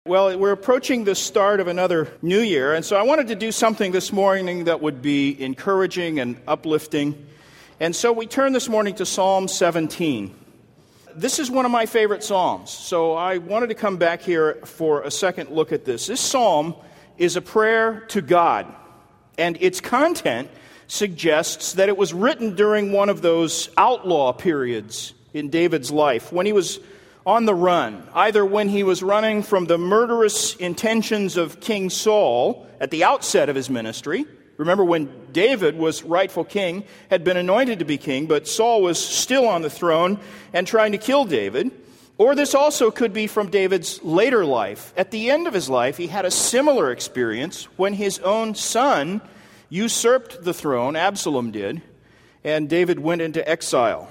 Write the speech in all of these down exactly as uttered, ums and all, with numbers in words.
Well, we're approaching the start of another new year, and so I wanted to do something this morning that would be encouraging and uplifting. And so we turn this morning to Psalm seventeen. This is one of my favorite psalms, so I wanted to come back here for a second look at this. This psalm is a prayer to God, and its content suggests that it was written during one of those outlaw periods in David's life, when he was on the run, either when he was running from the murderous intentions of King Saul at the outset of his ministry. Remember when David was rightful king, had been anointed to be king, but Saul was still on the throne and trying to kill David. Or this also could be from David's later life. At the end of his life, he had a similar experience when his own son usurped the throne, Absalom did, and David went into exile.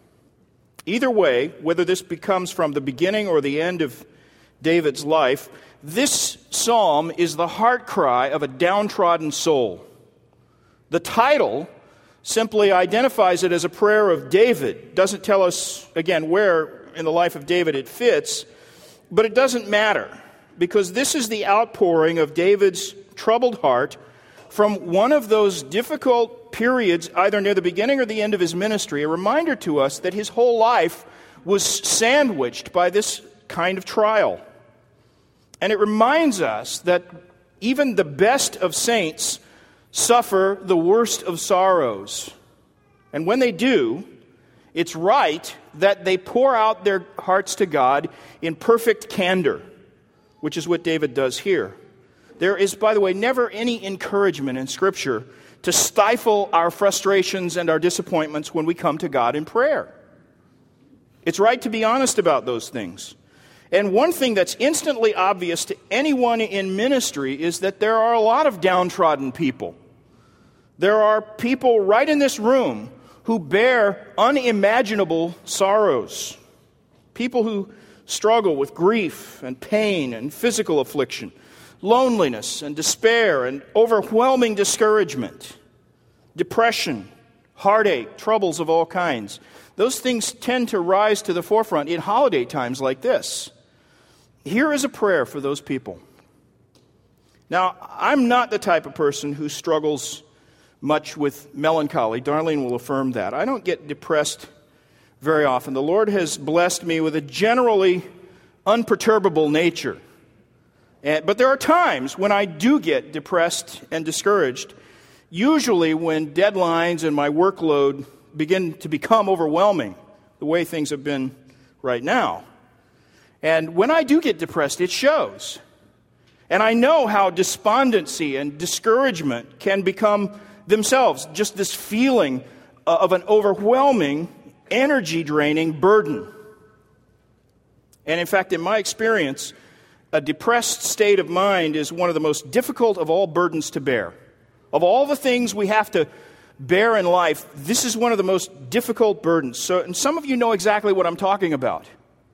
Either way, whether this becomes from the beginning or the end of David's life, this psalm is the heart cry of a downtrodden soul. The title simply identifies it as a prayer of David. Doesn't tell us, again, where in the life of David it fits, but it doesn't matter, because this is the outpouring of David's troubled heart from one of those difficult periods, either near the beginning or the end of his ministry, a reminder to us that his whole life was sandwiched by this kind of trial. And it reminds us that even the best of saints suffer the worst of sorrows. And when they do, it's right that they pour out their hearts to God in perfect candor, which is what David does here. There is, by the way, never any encouragement in Scripture to stifle our frustrations and our disappointments when we come to God in prayer. It's right to be honest about those things. And one thing that's instantly obvious to anyone in ministry is that there are a lot of downtrodden people. There are people right in this room who bear unimaginable sorrows. People who struggle with grief and pain and physical affliction, loneliness and despair and overwhelming discouragement, depression, heartache, troubles of all kinds. Those things tend to rise to the forefront in holiday times like this. Here is a prayer for those people. Now, I'm not the type of person who struggles much with melancholy. Darlene will affirm that. I don't get depressed very often. The Lord has blessed me with a generally unperturbable nature. But there are times when I do get depressed and discouraged, usually when deadlines and my workload begin to become overwhelming, the way things have been right now. And when I do get depressed, it shows. And I know how despondency and discouragement can become themselves just this feeling of an overwhelming, energy-draining burden. And in fact, in my experience, a depressed state of mind is one of the most difficult of all burdens to bear. Of all the things we have to bear in life, this is one of the most difficult burdens. So, and some of you know exactly what I'm talking about.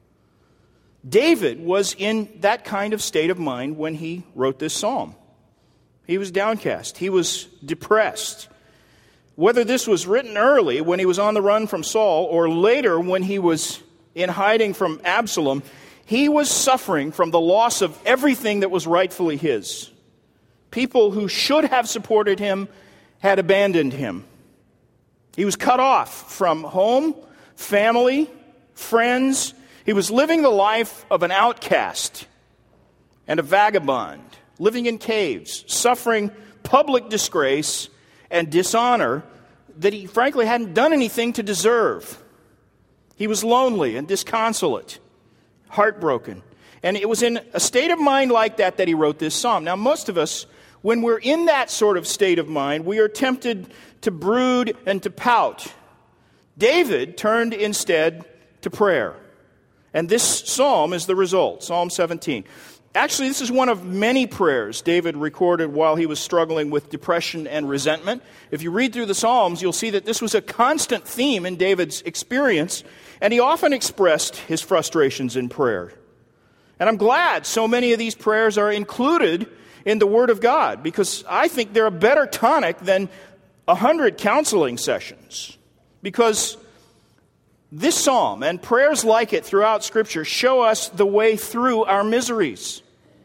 David was in that kind of state of mind when he wrote this psalm. He was downcast. He was depressed. Whether this was written early when he was on the run from Saul or later when he was in hiding from Absalom, he was suffering from the loss of everything that was rightfully his. People who should have supported him had abandoned him. He was cut off from home, family, friends. He was living the life of an outcast and a vagabond, living in caves, suffering public disgrace and dishonor that he frankly hadn't done anything to deserve. He was lonely and disconsolate, heartbroken. And it was in a state of mind like that that he wrote this psalm. Now, most of us, when we're in that sort of state of mind, we are tempted to brood and to pout. David turned instead to prayer. And this psalm is the result, Psalm seventeen. Actually, this is one of many prayers David recorded while he was struggling with depression and resentment. If you read through the Psalms, you'll see that this was a constant theme in David's experience, and he often expressed his frustrations in prayer. And I'm glad so many of these prayers are included in the Word of God, because I think they're a better tonic than a hundred counseling sessions. Because this psalm and prayers like it throughout Scripture show us the way through our miseries.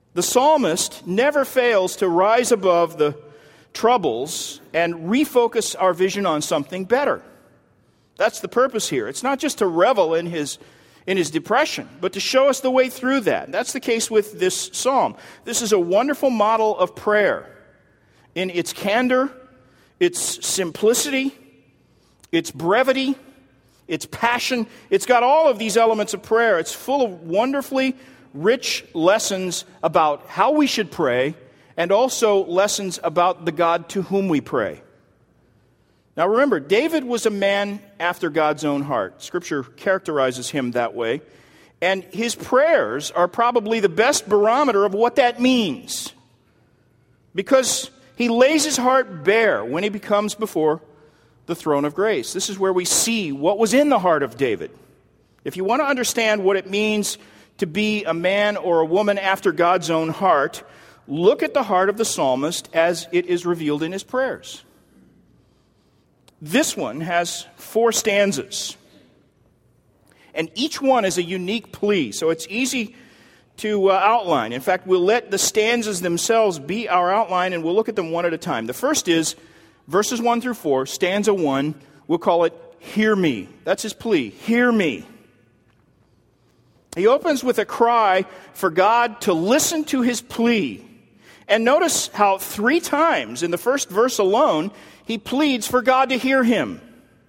The psalmist never fails to rise above the troubles and refocus our vision on something better. That's the purpose here. It's not just to revel in his in his depression, but to show us the way through that. That's the case with this psalm. This is a wonderful model of prayer in its candor, its simplicity, its brevity, its passion. It's got all of these elements of prayer. It's full of wonderfully rich lessons about how we should pray, and also lessons about the God to whom we pray. Now remember, David was a man after God's own heart. Scripture characterizes him that way. And his prayers are probably the best barometer of what that means. Because he lays his heart bare when he becomes before the throne of grace. This is where we see what was in the heart of David. If you want to understand what it means to be a man or a woman after God's own heart, look at the heart of the psalmist as it is revealed in his prayers. This one has four stanzas, and each one is a unique plea, so it's easy to uh, outline. In fact, we'll let the stanzas themselves be our outline, and we'll look at them one at a time. The first is verses one through four, stanza one. We'll call it, "Hear me." That's his plea, "Hear me." He opens with a cry for God to listen to his plea. And notice how three times in the first verse alone, he pleads for God to hear him.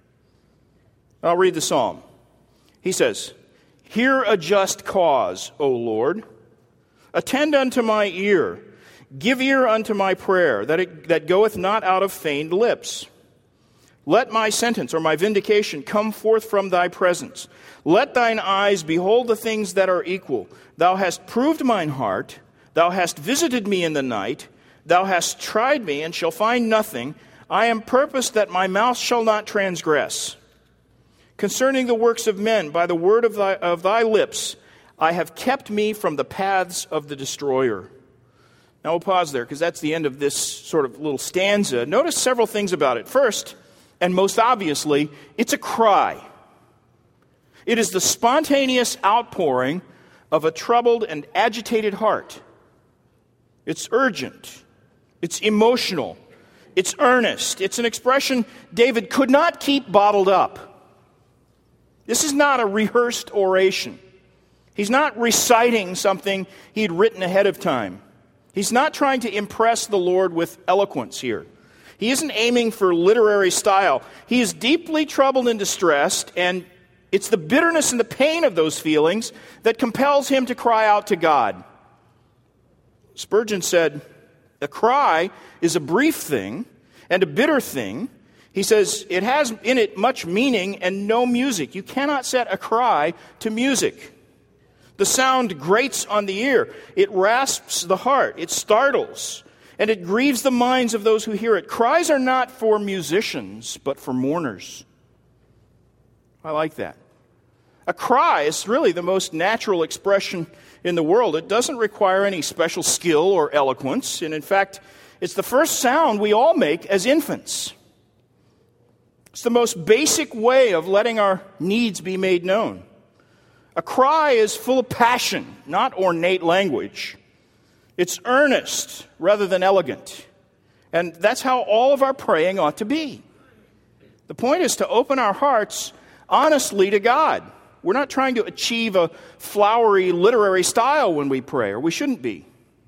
I'll read the psalm. He says, "Hear a just cause, O Lord. Attend unto my ear. Give ear unto my prayer, that it that goeth not out of feigned lips. Let my sentence or my vindication come forth from thy presence. Let thine eyes behold the things that are equal. Thou hast proved mine heart. Thou hast visited me in the night. Thou hast tried me, and shall find nothing. I am purposed that my mouth shall not transgress. Concerning the works of men, by the word of thy, of thy lips, I have kept me from the paths of the destroyer." Now we'll pause there, because that's the end of this sort of little stanza. Notice several things about it. First, and most obviously, it's a cry. It is the spontaneous outpouring of a troubled and agitated heart. It's urgent. It's emotional. It's earnest. It's an expression David could not keep bottled up. This is not a rehearsed oration. He's not reciting something he'd written ahead of time. He's not trying to impress the Lord with eloquence here. He isn't aiming for literary style. He is deeply troubled and distressed, and it's the bitterness and the pain of those feelings that compels him to cry out to God. Spurgeon said, "A cry is a brief thing and a bitter thing." He says, "It has in it much meaning and no music. You cannot set a cry to music. The sound grates on the ear. It rasps the heart. It startles. And it grieves the minds of those who hear it. Cries are not for musicians, but for mourners." I like that. A cry is really the most natural expression in the world. It doesn't require any special skill or eloquence. And in fact, it's the first sound we all make as infants. It's the most basic way of letting our needs be made known. A cry is full of passion, not ornate language. It's earnest rather than elegant. And that's how all of our praying ought to be. The point is to open our hearts honestly to God. We're not trying to achieve a flowery literary style when we pray, or we shouldn't be.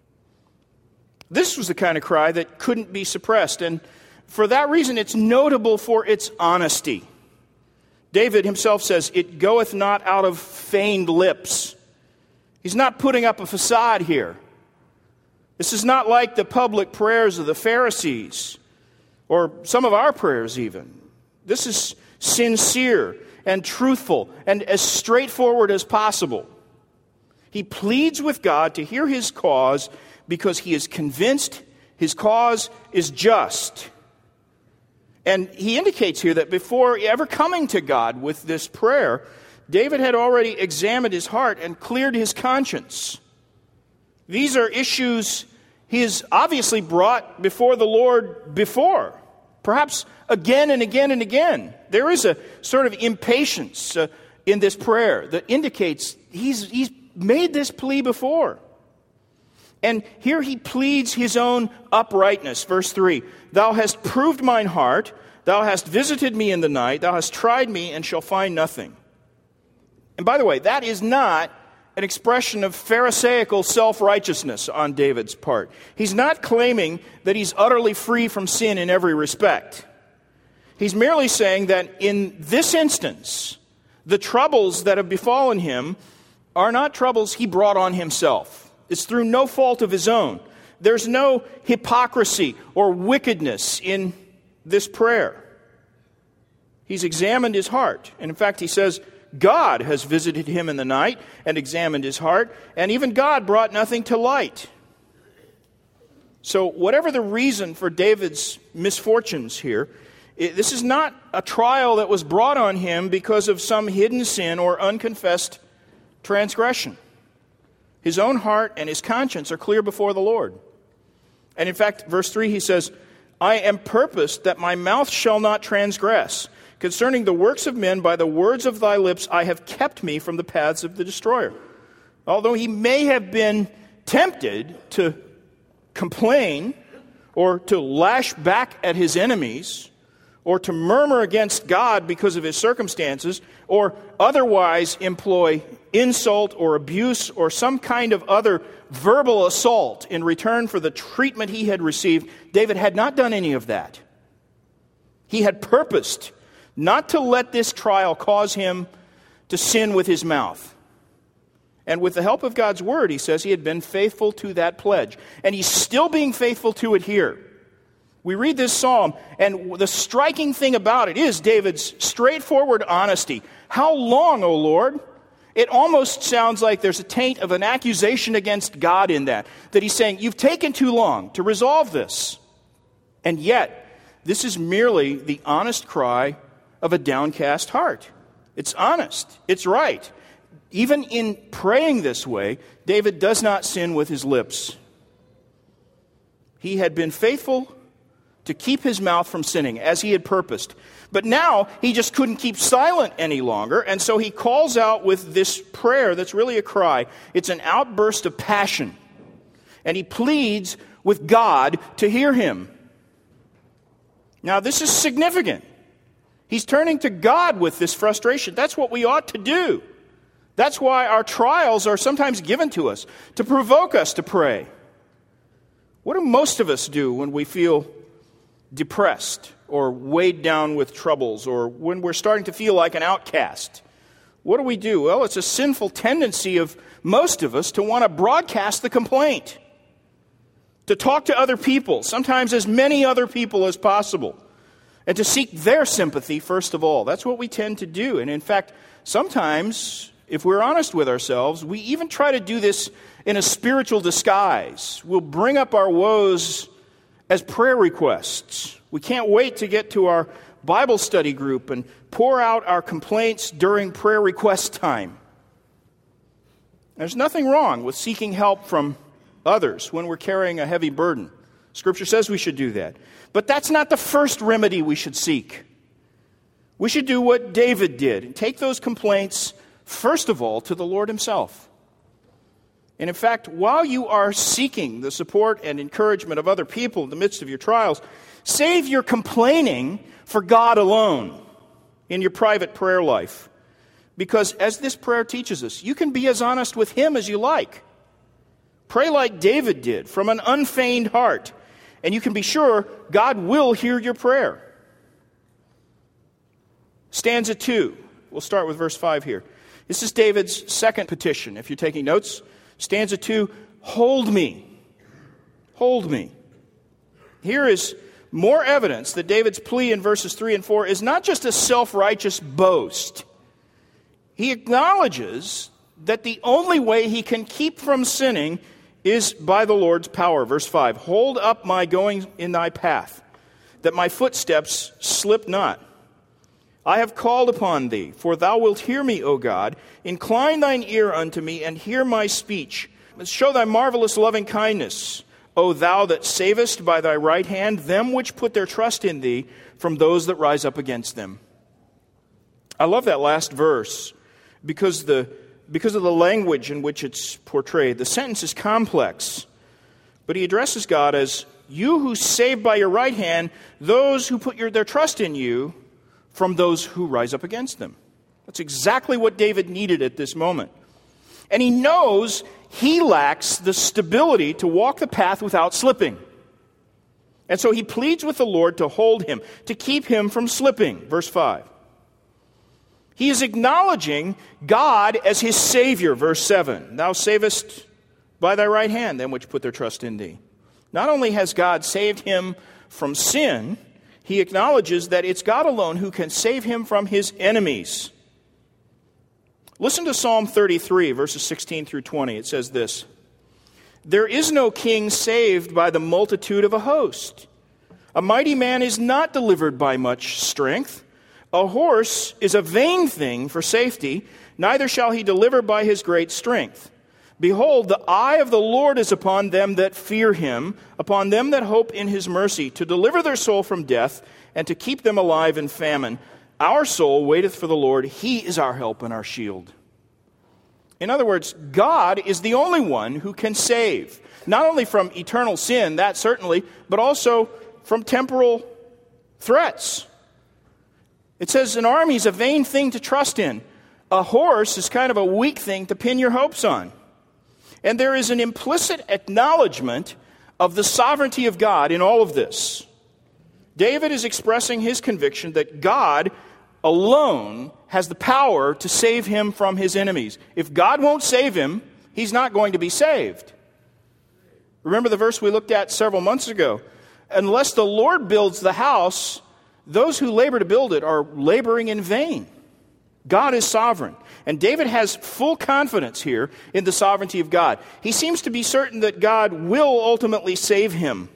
This was the kind of cry that couldn't be suppressed, and for that reason it's notable for its honesty. David himself says, "It goeth not out of feigned lips." He's not putting up a facade here. This is not like the public prayers of the Pharisees, or some of our prayers even. This is sincere and truthful and as straightforward as possible. He pleads with God to hear his cause because he is convinced his cause is just. And he indicates here that before ever coming to God with this prayer, David had already examined his heart and cleared his conscience. These are issues he has obviously brought before the Lord before, perhaps again and again and again. There is a sort of impatience uh, in this prayer that indicates he's, he's made this plea before. And here he pleads his own uprightness. Verse three, thou hast proved mine heart, thou hast visited me in the night, thou hast tried me, and shall find nothing. And by the way, that is not an expression of Pharisaical self-righteousness on David's part. He's not claiming that he's utterly free from sin in every respect. He's merely saying that in this instance, the troubles that have befallen him are not troubles he brought on himself. It's through no fault of his own. There's no hypocrisy or wickedness in this prayer. He's examined his heart. And in fact, he says, God has visited him in the night and examined his heart, and even God brought nothing to light. So whatever the reason for David's misfortunes here, it, this is not a trial that was brought on him because of some hidden sin or unconfessed transgression. His own heart and his conscience are clear before the Lord. And in fact, verse three, he says, I am purposed that my mouth shall not transgress. Concerning the works of men, by the words of thy lips, I have kept me from the paths of the destroyer. Although he may have been tempted to complain or to lash back at his enemies or to murmur against God because of his circumstances or otherwise employ insult or abuse or some kind of other verbal assault in return for the treatment he had received, David had not done any of that. He had purposed not to let this trial cause him to sin with his mouth. And with the help of God's word, he says he had been faithful to that pledge. And he's still being faithful to it here. We read this psalm, and the striking thing about it is David's straightforward honesty. How long, O Lord? It almost sounds like there's a taint of an accusation against God in that. That he's saying, you've taken too long to resolve this. And yet, this is merely the honest cry of a downcast heart. It's honest. It's right. Even in praying this way, David does not sin with his lips. He had been faithful to keep his mouth from sinning, as he had purposed. But now, he just couldn't keep silent any longer, and so he calls out with this prayer that's really a cry. It's an outburst of passion. And he pleads with God to hear him. Now, this is significant. He's turning to God with this frustration. That's what we ought to do. That's why our trials are sometimes given to us, to provoke us to pray. What do most of us do when we feel depressed or weighed down with troubles or when we're starting to feel like an outcast? What do we do? Well, it's a sinful tendency of most of us to want to broadcast the complaint, to talk to other people, sometimes as many other people as possible, and to seek their sympathy first of all. That's what we tend to do. And in fact, sometimes, if we're honest with ourselves, we even try to do this in a spiritual disguise. We'll bring up our woes as prayer requests. We can't wait to get to our Bible study group and pour out our complaints during prayer request time. There's nothing wrong with seeking help from others when we're carrying a heavy burden. Scripture says we should do that. But that's not the first remedy we should seek. We should do what David did and take those complaints, first of all, to the Lord himself. And in fact, while you are seeking the support and encouragement of other people in the midst of your trials, save your complaining for God alone in your private prayer life. Because as this prayer teaches us, you can be as honest with him as you like. Pray like David did, from an unfeigned heart, and you can be sure God will hear your prayer. Stanza two. We'll start with verse five here. This is David's second petition, if you're taking notes. Stanza two, hold me. Hold me. Here is more evidence that David's plea in verses three and four is not just a self-righteous boast. He acknowledges that the only way he can keep from sinning is by the Lord's power. Verse five, hold up my going in thy path, that my footsteps slip not. I have called upon thee, for thou wilt hear me, O God. Incline thine ear unto me, and hear my speech. Show thy marvelous loving kindness, O thou that savest by thy right hand them which put their trust in thee from those that rise up against them. I love that last verse because the because of the language in which it's portrayed. The sentence is complex. But he addresses God as, you who save by your right hand those who put your, their trust in you from those who rise up against them. That's exactly what David needed at this moment. And he knows he lacks the stability to walk the path without slipping. And so he pleads with the Lord to hold him, to keep him from slipping. Verse five. He is acknowledging God as his Savior. Verse seven. Thou savest by thy right hand them which put their trust in thee. Not only has God saved him from sin, he acknowledges that it's God alone who can save him from his enemies. Listen to Psalm thirty-three, verses sixteen through twenty. It says this, there is no king saved by the multitude of a host. A mighty man is not delivered by much strength. A horse is a vain thing for safety, neither shall he deliver by his great strength. Behold, the eye of the Lord is upon them that fear him, upon them that hope in his mercy, to deliver their soul from death, and to keep them alive in famine. Our soul waiteth for the Lord. He is our help and our shield. In other words, God is the only one who can save, not only from eternal sin, that certainly, but also from temporal threats. It says an army is a vain thing to trust in. A horse is kind of a weak thing to pin your hopes on. And there is an implicit acknowledgement of the sovereignty of God in all of this. David is expressing his conviction that God alone has the power to save him from his enemies. If God won't save him, he's not going to be saved. Remember the verse we looked at several months ago. Unless the Lord builds the house, those who labor to build it are laboring in vain. God is sovereign. And David has full confidence here in the sovereignty of God. He seems to be certain that God will ultimately save him.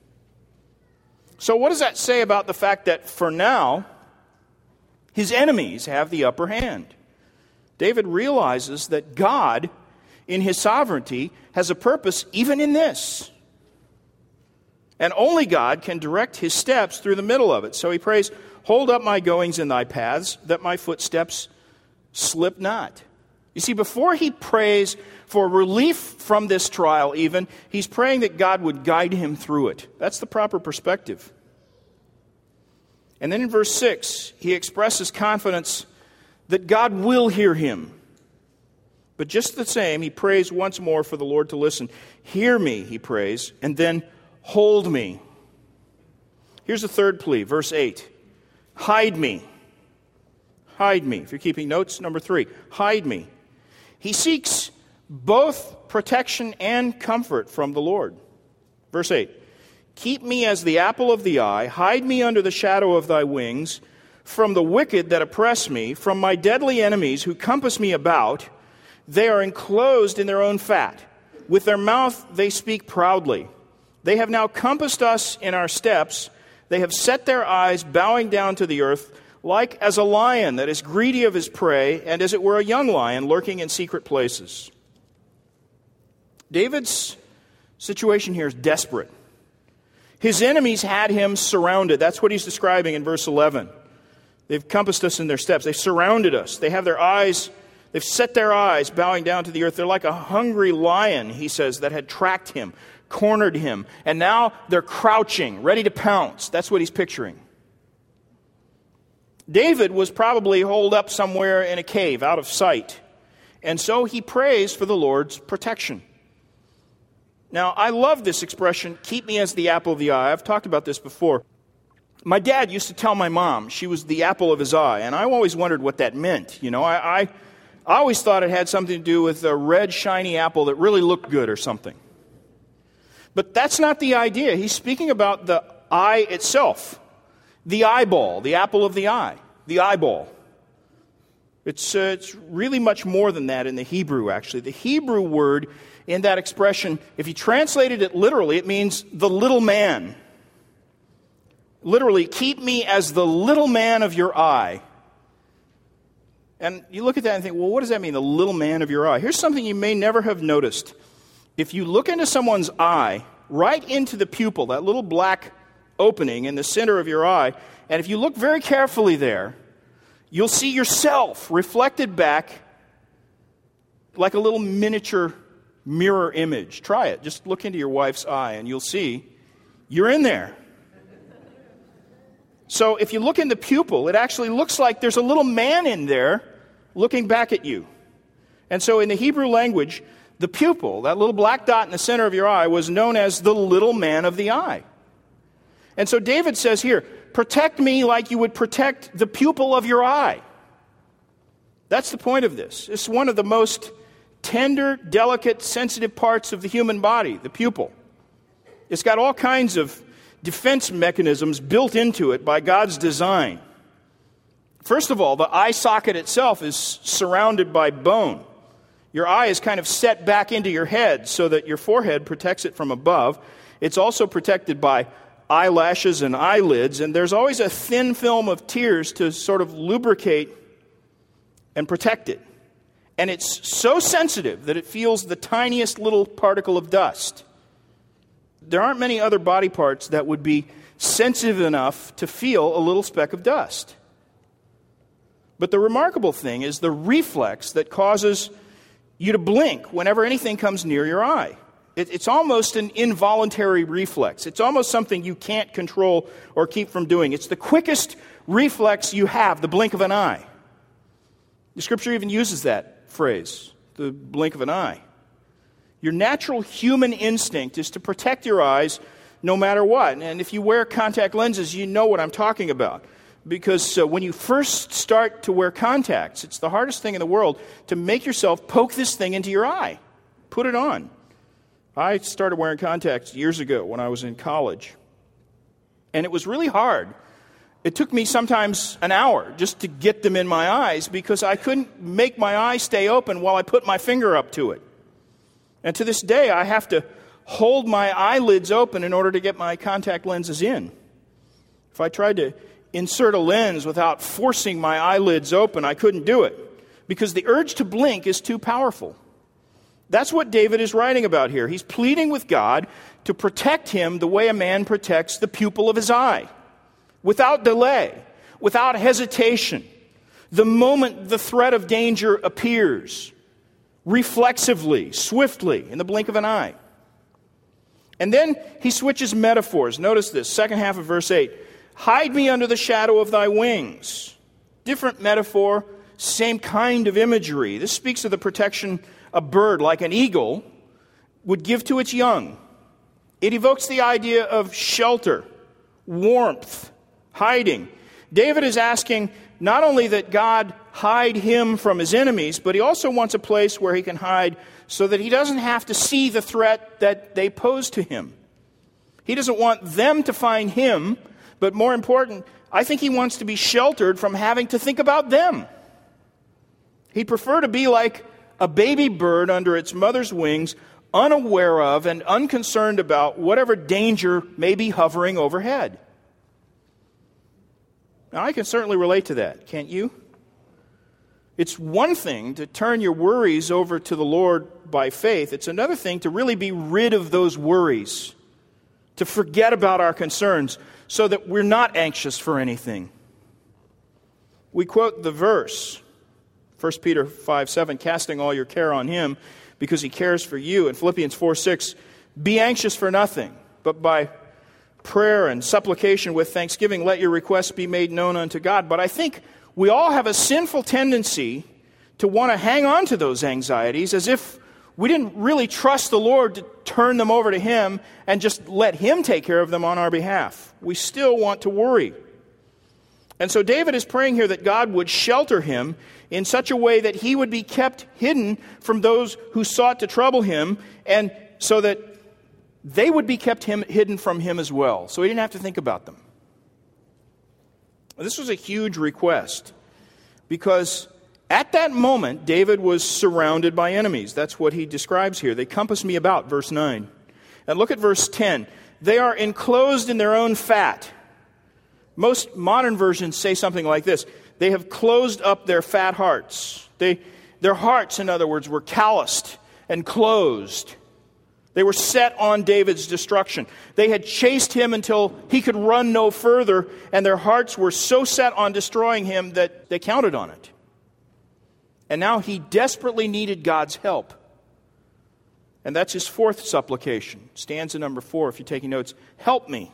So what does that say about the fact that for now, his enemies have the upper hand? David realizes that God, in his sovereignty, has a purpose even in this. And only God can direct his steps through the middle of it. So he prays, hold up my goings in thy paths, that my footsteps slip not. You see, before he prays for relief from this trial even, he's praying that God would guide him through it. That's the proper perspective. And then in verse six, he expresses confidence that God will hear him. But just the same, he prays once more for the Lord to listen. Hear me, he prays, and then hold me. Here's the third plea, verse eight. Hide me. Hide me. If you're keeping notes, number three, hide me. He seeks both protection and comfort from the Lord. Verse eight. Keep me as the apple of the eye. Hide me under the shadow of thy wings. From the wicked that oppress me, from my deadly enemies who compass me about, they are enclosed in their own fat. With their mouth they speak proudly. They have now compassed us in our steps. They have set their eyes bowing down to the earth, like as a lion that is greedy of his prey, and as it were a young lion lurking in secret places. David's situation here is desperate. His enemies had him surrounded. That's what he's describing in verse eleven. They've compassed us in their steps. They've surrounded us. They have their eyes, they've set their eyes bowing down to the earth. They're like a hungry lion, he says, that had tracked him, cornered him, and now they're crouching, ready to pounce. That's what he's picturing. David was probably holed up somewhere in a cave, out of sight. And so he prays for the Lord's protection. Now, I love this expression, keep me as the apple of the eye. I've talked about this before. My dad used to tell my mom she was the apple of his eye, and I always wondered what that meant. You know, I, I, I always thought it had something to do with a red, shiny apple that really looked good or something. But that's not the idea. He's speaking about the eye itself. The eyeball, the apple of the eye, the eyeball. It's, uh, it's really much more than that in the Hebrew, actually. The Hebrew word in that expression, if you translated it literally, it means the little man. Literally, keep me as the little man of your eye. And you look at that and think, well, what does that mean, the little man of your eye? Here's something you may never have noticed. If you look into someone's eye, right into the pupil, that little black opening in the center of your eye, and if you look very carefully there, you'll see yourself reflected back like a little miniature mirror image. Try it. Just look into your wife's eye and you'll see you're in there. So if you look in the pupil, it actually looks like there's a little man in there looking back at you. And so in the Hebrew language, the pupil, that little black dot in the center of your eye, was known as the little man of the eye. And so David says here, protect me like you would protect the pupil of your eye. That's the point of this. It's one of the most tender, delicate, sensitive parts of the human body, the pupil. It's got all kinds of defense mechanisms built into it by God's design. First of all, the eye socket itself is surrounded by bone. Your eye is kind of set back into your head so that your forehead protects it from above. It's also protected by eyelashes and eyelids, and there's always a thin film of tears to sort of lubricate and protect it. And it's so sensitive that it feels the tiniest little particle of dust. There aren't many other body parts that would be sensitive enough to feel a little speck of dust. But the remarkable thing is the reflex that causes you to blink whenever anything comes near your eye. It, it's almost an involuntary reflex. It's almost something you can't control or keep from doing. It's the quickest reflex you have, the blink of an eye. The Scripture even uses that phrase, the blink of an eye. Your natural human instinct is to protect your eyes no matter what. And if you wear contact lenses, you know what I'm talking about. Because uh, when you first start to wear contacts, it's the hardest thing in the world to make yourself poke this thing into your eye. Put it on. I started wearing contacts years ago when I was in college. And it was really hard. It took me sometimes an hour just to get them in my eyes because I couldn't make my eye stay open while I put my finger up to it. And to this day, I have to hold my eyelids open in order to get my contact lenses in. If I tried to insert a lens without forcing my eyelids open, I couldn't do it because the urge to blink is too powerful. That's what David is writing about here. He's pleading with God to protect him the way a man protects the pupil of his eye, without delay, without hesitation. The moment the threat of danger appears, reflexively, swiftly, in the blink of an eye. And then he switches metaphors. Notice this, second half of verse eight. Hide me under the shadow of thy wings. Different metaphor, same kind of imagery. This speaks of the protection a bird, like an eagle, would give to its young. It evokes the idea of shelter, warmth, hiding. David is asking not only that God hide him from his enemies, but he also wants a place where he can hide so that he doesn't have to see the threat that they pose to him. He doesn't want them to find him, but more important, I think he wants to be sheltered from having to think about them. He'd prefer to be like a baby bird under its mother's wings, unaware of and unconcerned about whatever danger may be hovering overhead. Now, I can certainly relate to that, can't you? It's one thing to turn your worries over to the Lord by faith. It's another thing to really be rid of those worries, to forget about our concerns so that we're not anxious for anything. We quote the verse, First Peter five seven, casting all your care on him because he cares for you. And Philippians four six, be anxious for nothing, but by prayer and supplication with thanksgiving, let your requests be made known unto God. But I think we all have a sinful tendency to want to hang on to those anxieties as if we didn't really trust the Lord to turn them over to him and just let him take care of them on our behalf. We still want to worry. And so David is praying here that God would shelter him in such a way that he would be kept hidden from those who sought to trouble him, and so that they would be kept him, hidden from him as well, so he didn't have to think about them. This was a huge request, because at that moment, David was surrounded by enemies. That's what he describes here. They compass me about, verse nine. And look at verse ten. They are enclosed in their own fat. Most modern versions say something like this. They have closed up their fat hearts. They, their hearts, in other words, were calloused and closed. They were set on David's destruction. They had chased him until he could run no further, and their hearts were so set on destroying him that they counted on it. And now he desperately needed God's help. And that's his fourth supplication. Stanza number four, if you're taking notes. Help me.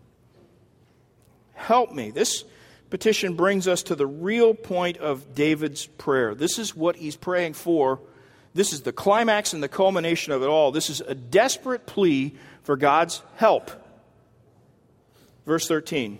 Help me. This petition brings us to the real point of David's prayer. This is what he's praying for. This is the climax and the culmination of it all. This is a desperate plea for God's help. Verse thirteen.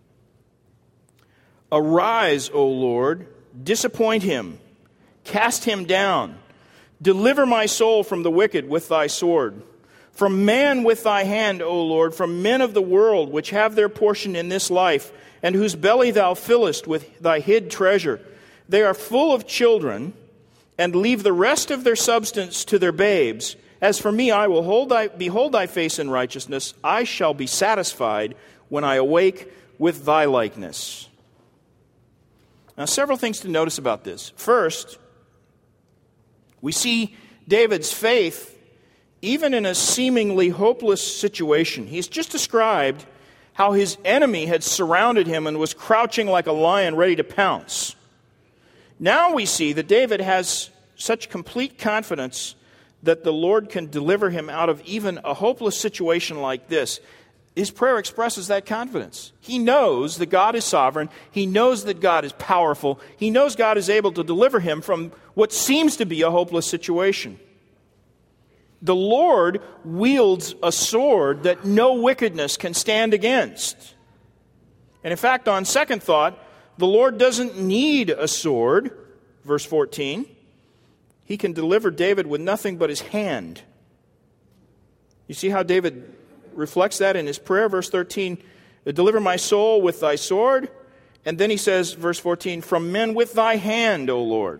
Arise, O Lord, disappoint him, cast him down. Deliver my soul from the wicked with thy sword. From man with thy hand, O Lord, from men of the world, which have their portion in this life, and whose belly thou fillest with thy hid treasure. They are full of children, and leave the rest of their substance to their babes. As for me, I will hold thy, behold thy face in righteousness. I shall be satisfied when I awake with thy likeness. Now, several things to notice about this. First, we see David's faith even in a seemingly hopeless situation. He's just described how his enemy had surrounded him and was crouching like a lion ready to pounce. Now we see that David has such complete confidence that the Lord can deliver him out of even a hopeless situation like this. His prayer expresses that confidence. He knows that God is sovereign. He knows that God is powerful. He knows God is able to deliver him from what seems to be a hopeless situation. The Lord wields a sword that no wickedness can stand against. And in fact, on second thought, the Lord doesn't need a sword. Verse fourteen. He can deliver David with nothing but his hand. You see how David reflects that in his prayer? Verse thirteen, deliver my soul with thy sword. And then he says, verse fourteen, from men with thy hand, O Lord.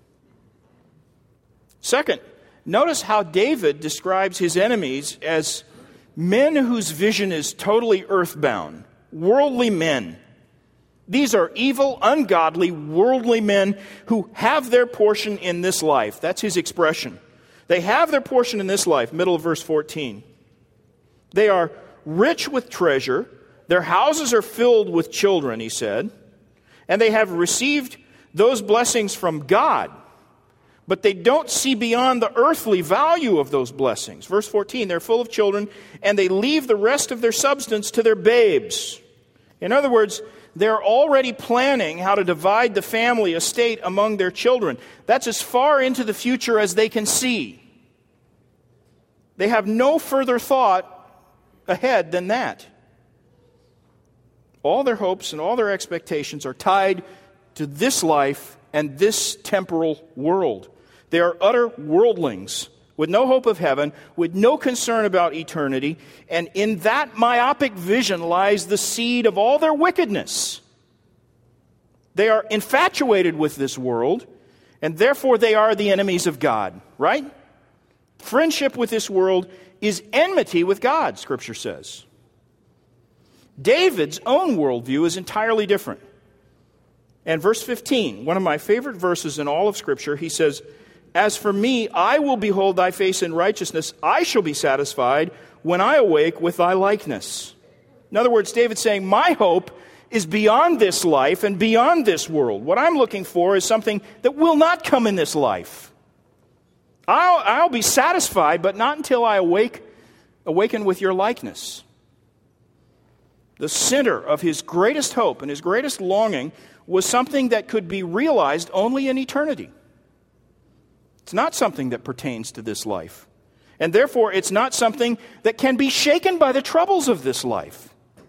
Second, notice how David describes his enemies as men whose vision is totally earthbound, worldly men. These are evil, ungodly, worldly men who have their portion in this life. That's his expression. They have their portion in this life, middle of verse fourteen. They are rich with treasure. Their houses are filled with children, he said. And they have received those blessings from God. But they don't see beyond the earthly value of those blessings. Verse fourteen, they're full of children, and they leave the rest of their substance to their babes. In other words, they're already planning how to divide the family estate among their children. That's as far into the future as they can see. They have no further thought ahead than that. All their hopes and all their expectations are tied to this life and this temporal world. They are utter worldlings with no hope of heaven, with no concern about eternity, and in that myopic vision lies the seed of all their wickedness. They are infatuated with this world, and therefore they are the enemies of God, right? Friendship with this world is enmity with God, Scripture says. David's own worldview is entirely different. And verse fifteen, one of my favorite verses in all of Scripture, he says, as for me, I will behold thy face in righteousness. I shall be satisfied when I awake with thy likeness. In other words, David's saying, my hope is beyond this life and beyond this world. What I'm looking for is something that will not come in this life. I'll, I'll be satisfied, but not until I awake, awaken with your likeness. The center of his greatest hope and his greatest longing was something that could be realized only in eternity. It's not something that pertains to this life. And therefore, it's not something that can be shaken by the troubles of this life.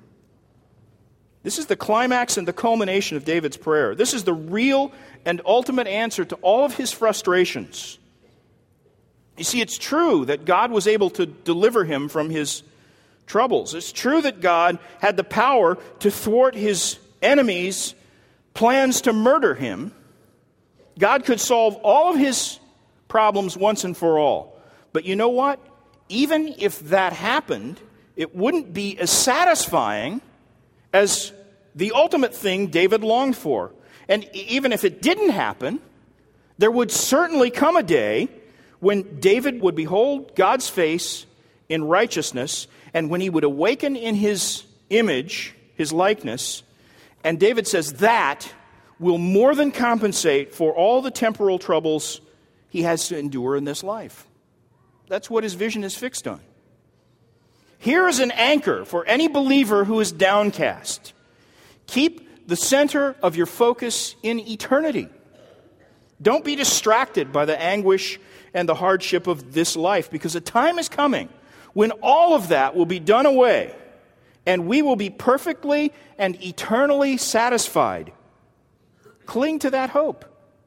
This is the climax and the culmination of David's prayer. This is the real and ultimate answer to all of his frustrations. You see, it's true that God was able to deliver him from his troubles. It's true that God had the power to thwart his enemies' plans to murder him. God could solve all of his problems once and for all. But you know what? Even if that happened, it wouldn't be as satisfying as the ultimate thing David longed for. And even if it didn't happen, there would certainly come a day when David would behold God's face in righteousness, and when he would awaken in his image, his likeness. And David says that will more than compensate for all the temporal troubles he has to endure in this life. That's what his vision is fixed on. Here is an anchor for any believer who is downcast. Keep the center of your focus in eternity. Don't be distracted by the anguish and the hardship of this life, because a time is coming when all of that will be done away and we will be perfectly and eternally satisfied. Cling to that hope.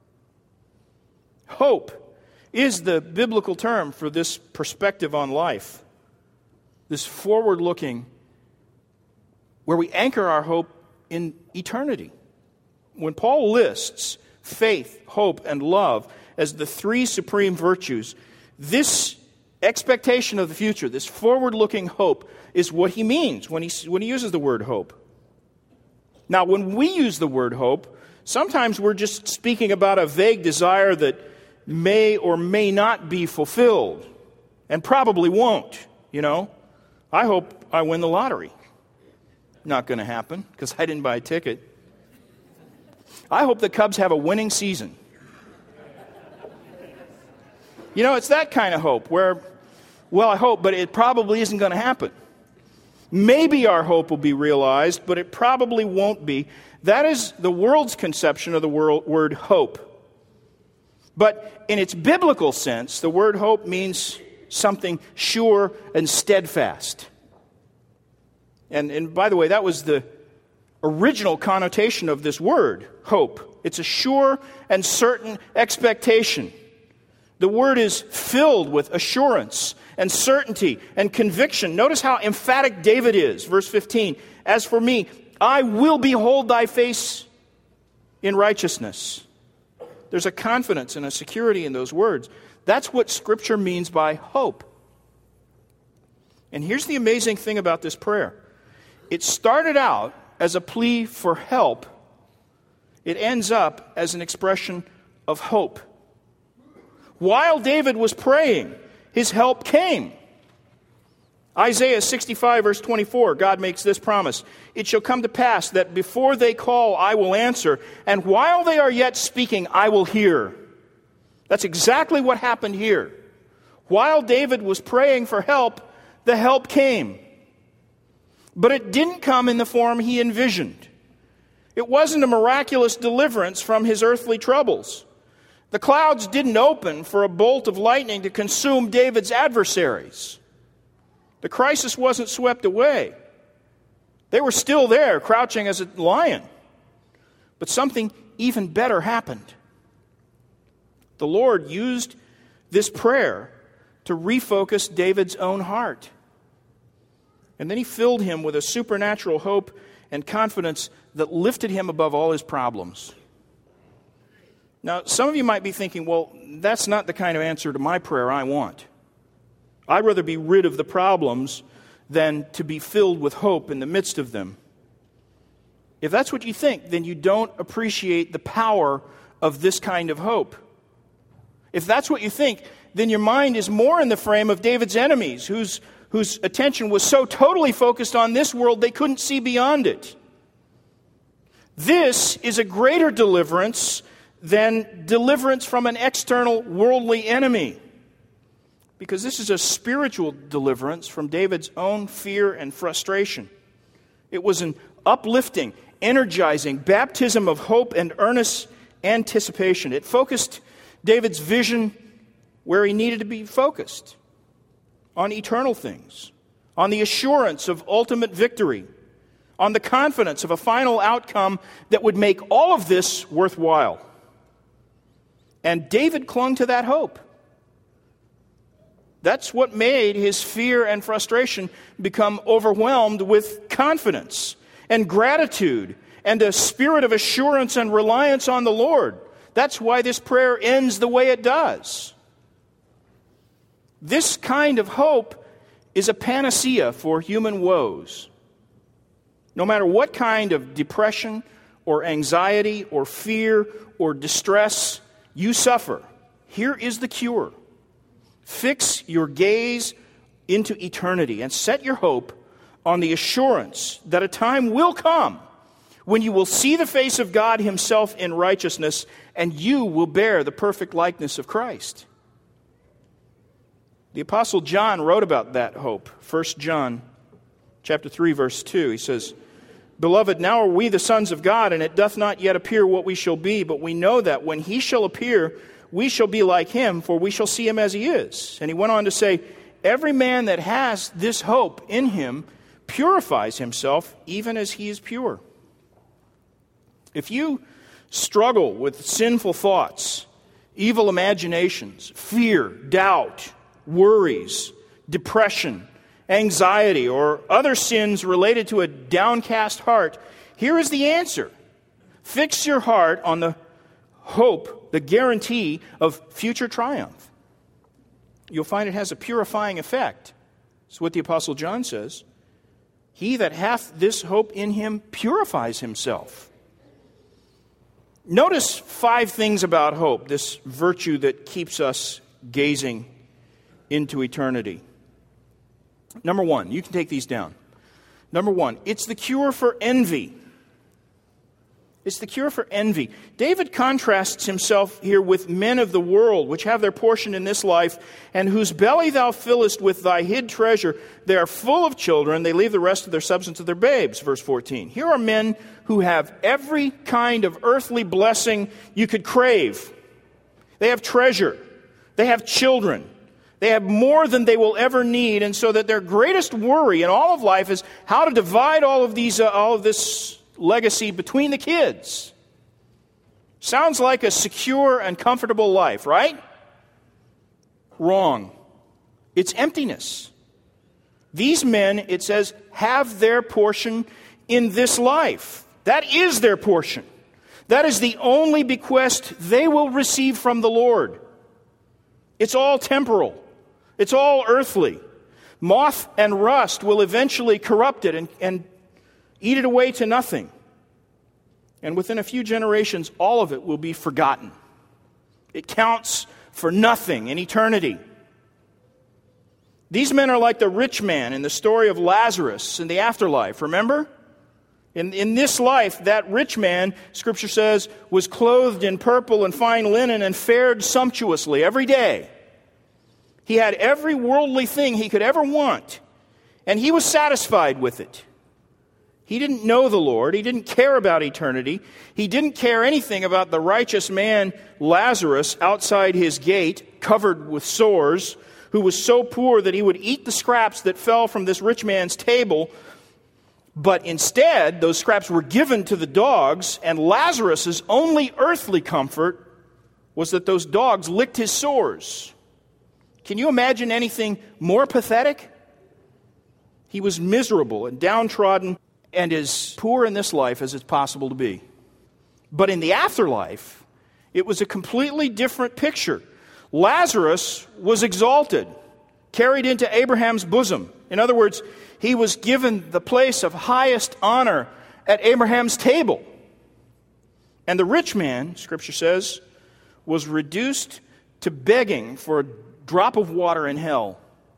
Hope is the biblical term for this perspective on life, this forward-looking, where we anchor our hope in eternity. When Paul lists faith, hope, and love as the three supreme virtues, this expectation of the future, this forward-looking hope, is what he means when he, when he uses the word hope. Now, when we use the word hope, sometimes we're just speaking about a vague desire that may or may not be fulfilled, and probably won't, you know. I hope I win the lottery. Not going to happen, because I didn't buy a ticket. I hope the Cubs have a winning season. You know, it's that kind of hope where, well, I hope, but it probably isn't going to happen. Maybe our hope will be realized, but it probably won't be. That is the world's conception of the word hope. But in its biblical sense, the word hope means something sure and steadfast. And, and by the way, that was the original connotation of this word, hope. It's a sure and certain expectation. The word is filled with assurance and certainty and conviction. Notice how emphatic David is. Verse fifteen, as for me, I will behold thy face in righteousness. There's a confidence and a security in those words. That's what Scripture means by hope. And here's the amazing thing about this prayer. It started out as a plea for help. It ends up as an expression of hope. While David was praying, his help came. Isaiah sixty-five, verse twenty-four, God makes this promise. It shall come to pass that before they call, I will answer, and while they are yet speaking, I will hear. That's exactly what happened here. While David was praying for help, the help came. But it didn't come in the form he envisioned. It wasn't a miraculous deliverance from his earthly troubles. The clouds didn't open for a bolt of lightning to consume David's adversaries. The crisis wasn't swept away. They were still there, crouching as a lion. But something even better happened. The Lord used this prayer to refocus David's own heart. And then he filled him with a supernatural hope and confidence that lifted him above all his problems. Now, some of you might be thinking, well, that's not the kind of answer to my prayer I want. I'd rather be rid of the problems than to be filled with hope in the midst of them. If that's what you think, then you don't appreciate the power of this kind of hope. If that's what you think, then your mind is more in the frame of David's enemies, whose, whose attention was so totally focused on this world they couldn't see beyond it. This is a greater deliverance than deliverance from an external worldly enemy. Because this is a spiritual deliverance from David's own fear and frustration. It was an uplifting, energizing baptism of hope and earnest anticipation. It focused David's vision where he needed to be focused, on eternal things, on the assurance of ultimate victory, on the confidence of a final outcome that would make all of this worthwhile. And David clung to that hope. That's what made his fear and frustration become overwhelmed with confidence and gratitude and a spirit of assurance and reliance on the Lord. That's why this prayer ends the way it does. This kind of hope is a panacea for human woes. No matter what kind of depression or anxiety or fear or distress you suffer, here is the cure. Fix your gaze into eternity and set your hope on the assurance that a time will come when you will see the face of God Himself in righteousness and you will bear the perfect likeness of Christ. The Apostle John wrote about that hope. First John chapter three, verse two. He says, Beloved, now are we the sons of God, and it doth not yet appear what we shall be, but we know that when he shall appear, we shall be like him, for we shall see him as he is. And he went on to say, Every man that has this hope in him purifies himself, even as he is pure. If you struggle with sinful thoughts, evil imaginations, fear, doubt, worries, depression, anxiety, or other sins related to a downcast heart, here is the answer. Fix your heart on the hope, the guarantee of future triumph. You'll find it has a purifying effect. That's what the Apostle John says. He that hath this hope in him purifies himself. Notice five things about hope, this virtue that keeps us gazing into eternity. Number one, you can take these down. Number one, it's the cure for envy. It's the cure for envy. David contrasts himself here with men of the world, which have their portion in this life, and whose belly thou fillest with thy hid treasure. They are full of children. They leave the rest of their substance to their babes. Verse fourteen. Here are men who have every kind of earthly blessing you could crave. They have treasure. They have children. They have more than they will ever need, and so that their greatest worry in all of life is how to divide all of these, uh, all of this legacy between the kids. Sounds like a secure and comfortable life, right? Wrong. It's emptiness. These men, it says, have their portion in this life. That is their portion. That is the only bequest they will receive from the Lord. It's all temporal. It's all earthly. Moth and rust will eventually corrupt it and, and eat it away to nothing. And within a few generations, all of it will be forgotten. It counts for nothing in eternity. These men are like the rich man in the story of Lazarus in the afterlife. Remember? In, in this life, that rich man, Scripture says, was clothed in purple and fine linen and fared sumptuously every day. He had every worldly thing he could ever want, and he was satisfied with it. He didn't know the Lord. He didn't care about eternity. He didn't care anything about the righteous man Lazarus outside his gate, covered with sores, who was so poor that he would eat the scraps that fell from this rich man's table. But instead, those scraps were given to the dogs, and Lazarus' only earthly comfort was that those dogs licked his sores. Can you imagine anything more pathetic? He was miserable and downtrodden and as poor in this life as it's possible to be. But in the afterlife, it was a completely different picture. Lazarus was exalted, carried into Abraham's bosom. In other words, he was given the place of highest honor at Abraham's table. And the rich man, Scripture says, was reduced to begging for a drop of water in hell.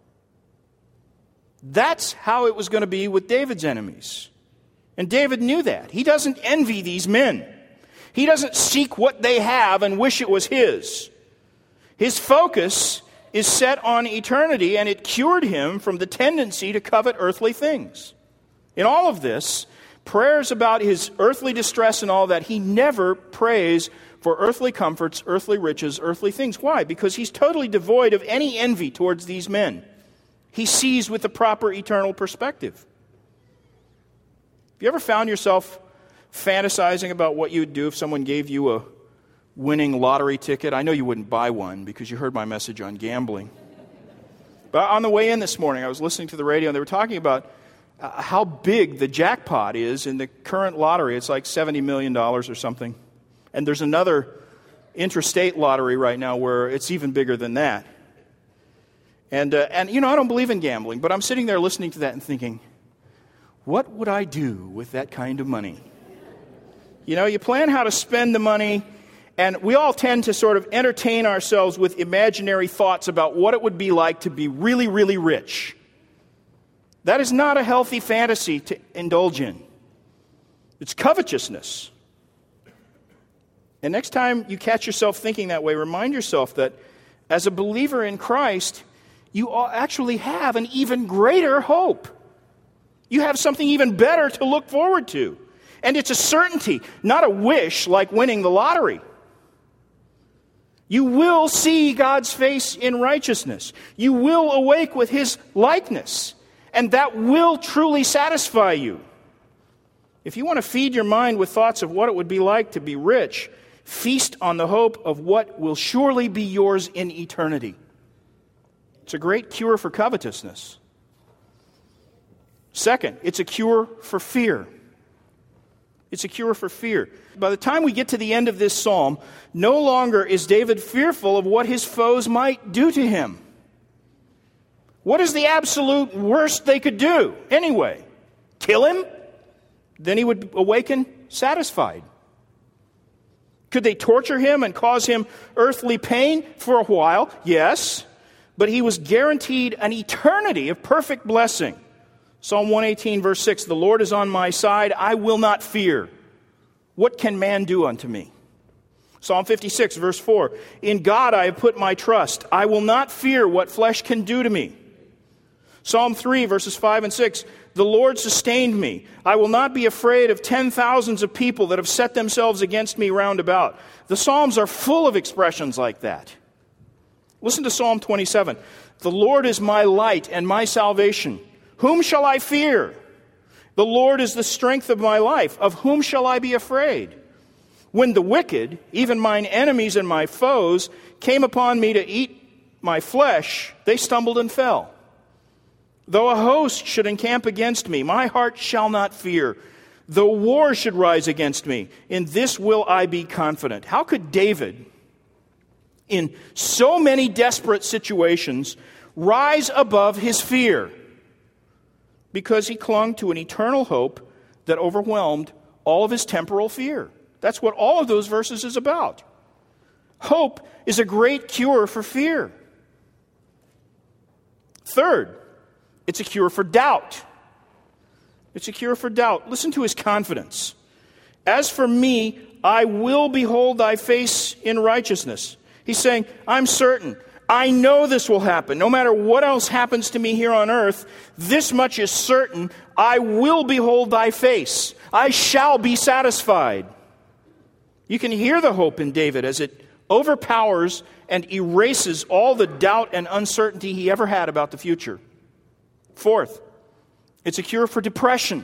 That's how it was going to be with David's enemies. And David knew that. He doesn't envy these men. He doesn't seek what they have and wish it was his. His focus is set on eternity, and it cured him from the tendency to covet earthly things. In all of this, prayers about his earthly distress and all that, he never prays for earthly comforts, earthly riches, earthly things. Why? Because he's totally devoid of any envy towards these men. He sees with the proper eternal perspective. Have you ever found yourself fantasizing about what you would do if someone gave you a winning lottery ticket? I know you wouldn't buy one because you heard my message on gambling. But on the way in this morning, I was listening to the radio, and they were talking about uh, how big the jackpot is in the current lottery. It's like seventy million dollars or something. And there's another interstate lottery right now where it's even bigger than that. And, uh, and you know, I don't believe in gambling, but I'm sitting there listening to that and thinking, what would I do with that kind of money? You know, you plan how to spend the money, and we all tend to sort of entertain ourselves with imaginary thoughts about what it would be like to be really, really rich. That is not a healthy fantasy to indulge in. It's covetousness. And next time you catch yourself thinking that way, remind yourself that as a believer in Christ, you actually have an even greater hope. You have something even better to look forward to. And it's a certainty, not a wish like winning the lottery. You will see God's face in righteousness. You will awake with His likeness. And that will truly satisfy you. If you want to feed your mind with thoughts of what it would be like to be rich, feast on the hope of what will surely be yours in eternity. It's a great cure for covetousness. Second, it's a cure for fear. It's a cure for fear. By the time we get to the end of this psalm, no longer is David fearful of what his foes might do to him. What is the absolute worst they could do anyway? Kill him? Then he would awaken satisfied. Could they torture him and cause him earthly pain for a while? Yes. But he was guaranteed an eternity of perfect blessing. Psalm one eighteen, verse six, the Lord is on my side, I will not fear. What can man do unto me? Psalm fifty-six, verse four, in God I have put my trust. I will not fear what flesh can do to me. Psalm three, verses five and six, the Lord sustained me. I will not be afraid of ten thousands of people that have set themselves against me round about. The Psalms are full of expressions like that. Listen to Psalm twenty-seven. The Lord is my light and my salvation. Whom shall I fear? The Lord is the strength of my life. Of whom shall I be afraid? When the wicked, even mine enemies and my foes, came upon me to eat my flesh, they stumbled and fell. Though a host should encamp against me, my heart shall not fear. Though war should rise against me, in this will I be confident. How could David, in so many desperate situations, rise above his fear? Because he clung to an eternal hope that overwhelmed all of his temporal fear. That's what all of those verses is about. Hope is a great cure for fear. Third, it's a cure for doubt. It's a cure for doubt. Listen to his confidence. As for me, I will behold thy face in righteousness. He's saying, I'm certain. I know this will happen. No matter what else happens to me here on earth, this much is certain. I will behold thy face. I shall be satisfied. You can hear the hope in David as it overpowers and erases all the doubt and uncertainty he ever had about the future. Fourth, it's a cure for depression.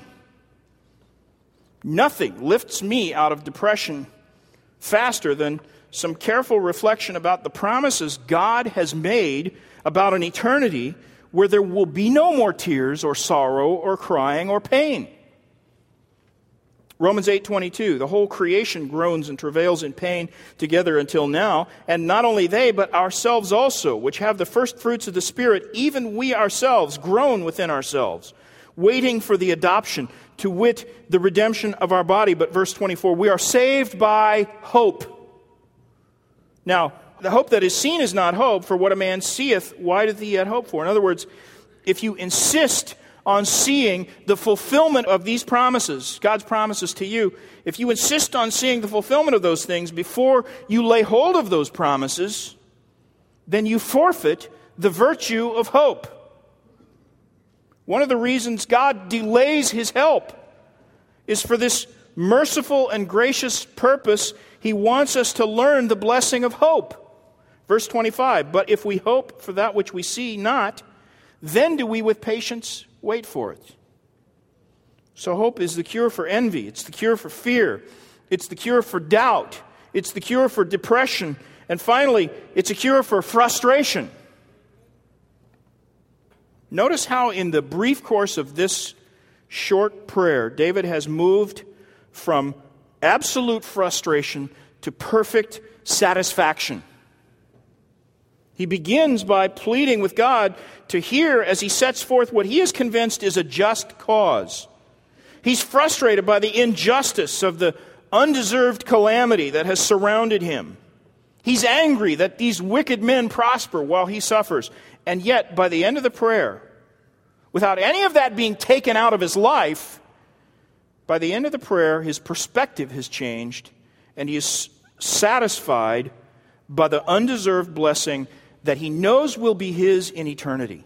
Nothing lifts me out of depression faster than some careful reflection about the promises God has made about an eternity where there will be no more tears or sorrow or crying or pain. Romans eight twenty-two, the whole creation groans and travails in pain together until now, and not only they, but ourselves also, which have the first fruits of the Spirit, even we ourselves groan within ourselves, waiting for the adoption, to wit, the redemption of our body. But verse twenty-four, we are saved by hope. Now, the hope that is seen is not hope, for what a man seeth, why doth he yet hope for? In other words, if you insist on seeing the fulfillment of these promises, God's promises to you, if you insist on seeing the fulfillment of those things before you lay hold of those promises, then you forfeit the virtue of hope. One of the reasons God delays His help is for this merciful and gracious purpose. He wants us to learn the blessing of hope. Verse twenty-five, but if we hope for that which we see not, then do we with patience wait for it. So hope is the cure for envy. It's the cure for fear. It's the cure for doubt. It's the cure for depression. And finally, it's a cure for frustration. Notice how in the brief course of this short prayer, David has moved from absolute frustration to perfect satisfaction. He begins by pleading with God to hear as he sets forth what he is convinced is a just cause. He's frustrated by the injustice of the undeserved calamity that has surrounded him. He's angry that these wicked men prosper while he suffers. And yet, by the end of the prayer, without any of that being taken out of his life, by the end of the prayer, his perspective has changed, and he is satisfied by the undeserved blessing that he knows will be his in eternity.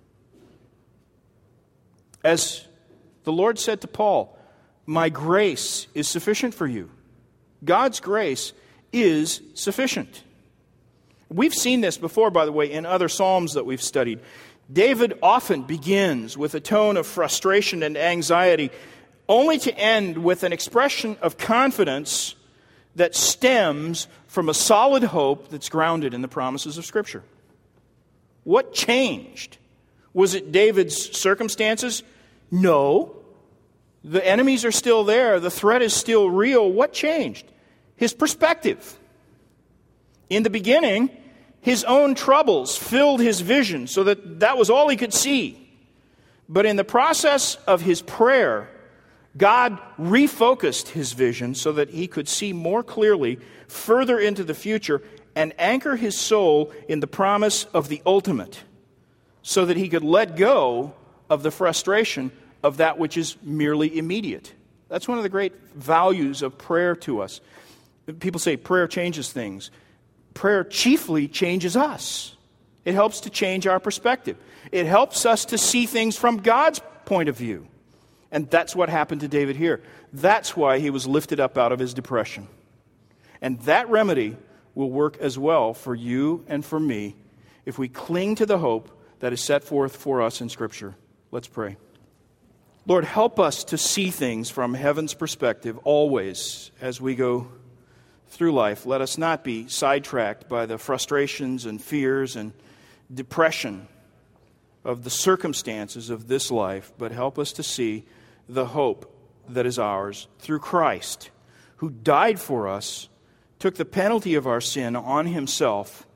As the Lord said to Paul, my grace is sufficient for you. God's grace is sufficient. We've seen this before, by the way, in other Psalms that we've studied. David often begins with a tone of frustration and anxiety, only to end with an expression of confidence that stems from a solid hope that's grounded in the promises of Scripture. What changed? Was it David's circumstances? No. The enemies are still there. The threat is still real. What changed? His perspective. In the beginning, his own troubles filled his vision so that that was all he could see. But in the process of his prayer, God refocused his vision so that he could see more clearly further into the future and anchor his soul in the promise of the ultimate so that he could let go of the frustration of that which is merely immediate. That's one of the great values of prayer to us. People say prayer changes things. Prayer chiefly changes us. It helps to change our perspective. It helps us to see things from God's point of view. And that's what happened to David here. That's why he was lifted up out of his depression. And that remedy will work as well for you and for me if we cling to the hope that is set forth for us in Scripture. Let's pray. Lord, help us to see things from heaven's perspective always as we go through life. Let us not be sidetracked by the frustrations and fears and depression of the circumstances of this life, but help us to see the hope that is ours through Christ, who died for us, took the penalty of our sin on himself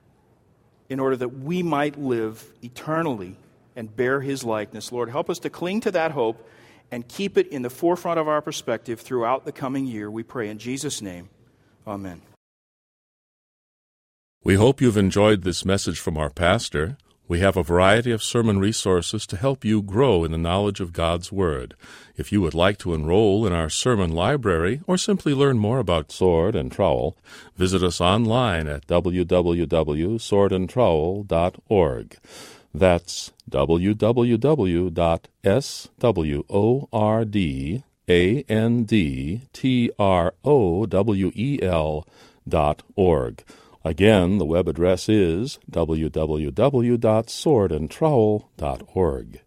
in order that we might live eternally and bear his likeness. Lord, help us to cling to that hope and keep it in the forefront of our perspective throughout the coming year. We pray in Jesus' name. Amen. We hope you've enjoyed this message from our pastor. We have a variety of sermon resources to help you grow in the knowledge of God's Word. If you would like to enroll in our sermon library or simply learn more about Sword and Trowel, visit us online at w w w dot sword and trowel dot org. That's w w w dot sword and trowel dot org. Again, the web address is w w w dot sword and trowel dot org.